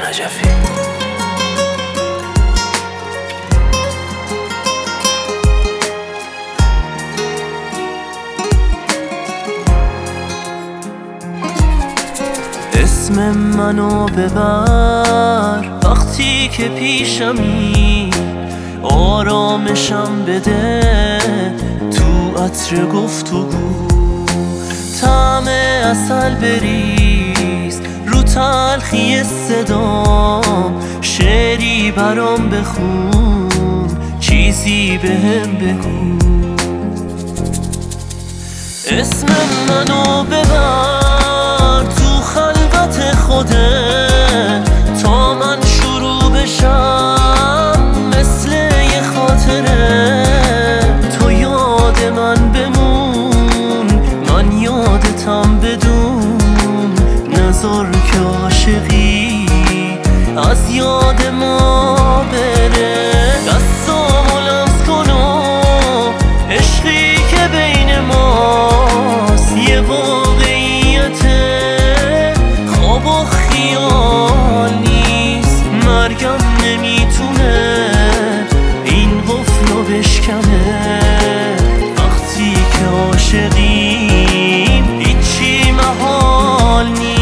نجفی. اسم منو ببر وقتی که پیشمی، آرامشم بده تو عطر گفتگو، طعم عسل بریز رو تلخی صدام، شعری برام بخون چیزی بهم بگو. اسم منو ببر تو خلوت خودت تا من شروع بشم مثل یه خاطره. تو یاد من بمون، من یادتم بدون، نذار که عاشقی از یاد ما بره. دستامو لمس کن و عشقی که بین ماست یه واقعیت خواب و خیال نیست. مرگم نمیتونه این قفل رو بشکنه، وقتی که عاشقیم هیچی محال نیست.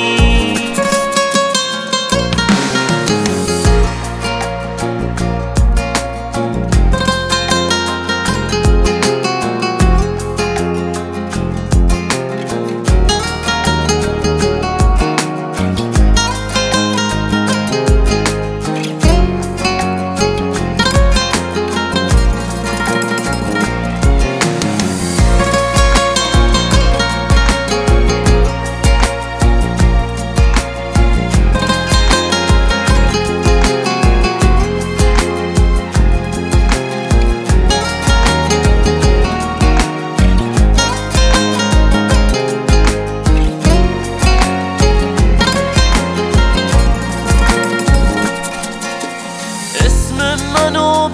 منو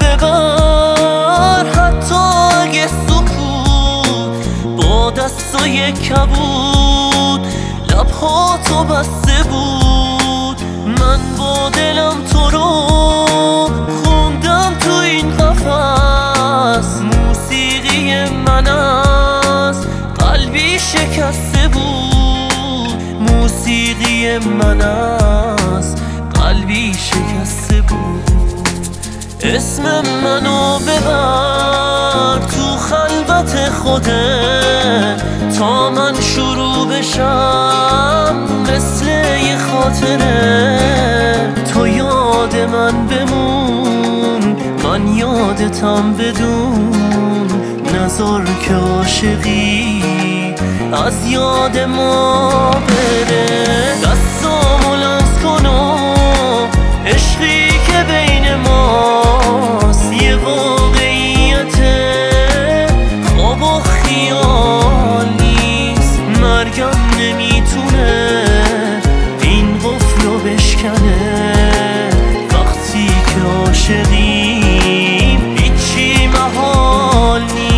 ببر حتی اگه سکوت با دستای کبود لبهاتو بسته بود. من با دلم تو رو خوندم تو این قفس، موسیقی من از قلبی شکسته بود، موسیقی من از قلبی شکسته بود. اسم منو ببر تو خلوت خودت تا من شروع بشم مثل یه خاطره. تو یاد من بمون، من یادتم بدون، نذار که عاشقی از یاد ما بره. دستامو لمس کن و عشقی که بین ماست یه واقعیت خواب و خیال نیست. مرگم نمیتونه این قفل رو بشکنه، وقتی که عاشقیم هیچی محال نیست.